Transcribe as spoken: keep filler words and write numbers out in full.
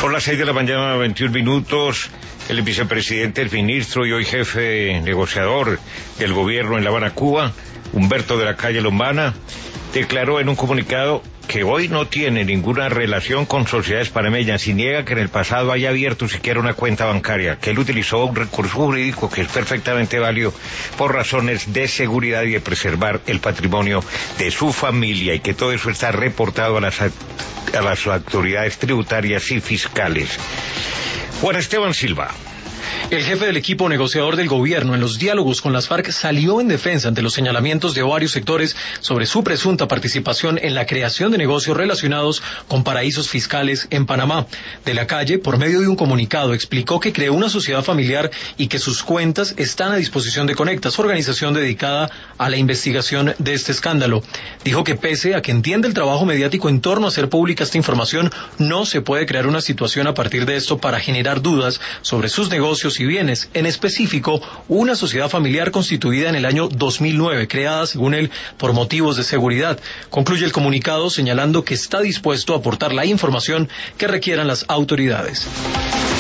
Son las seis de la mañana, veintiún minutos. El vicepresidente, el ministro y hoy jefe negociador del gobierno en La Habana, Cuba, Humberto de la Calle Lombana, declaró en un comunicado que hoy no tiene ninguna relación con sociedades panameñas y niega que en el pasado haya abierto siquiera una cuenta bancaria, que él utilizó un recurso jurídico que es perfectamente válido por razones de seguridad y de preservar el patrimonio de su familia, y que todo eso está reportado a las, a las autoridades tributarias y fiscales. Juan Esteban Silva. El jefe del equipo negociador del gobierno en los diálogos con las FARC salió en defensa ante los señalamientos de varios sectores sobre su presunta participación en la creación de negocios relacionados con paraísos fiscales en Panamá. De la Calle, por medio de un comunicado, explicó que creó una sociedad familiar y que sus cuentas están a disposición de Conectas, organización dedicada a la investigación de este escándalo. Dijo que pese a que entiende el trabajo mediático en torno a hacer pública esta información, no se puede crear una situación a partir de esto para generar dudas sobre sus negocios y bienes, en específico una sociedad familiar constituida en el año dos mil nueve, creada según él por motivos de seguridad. Concluye el comunicado señalando que está dispuesto a aportar la información que requieran las autoridades.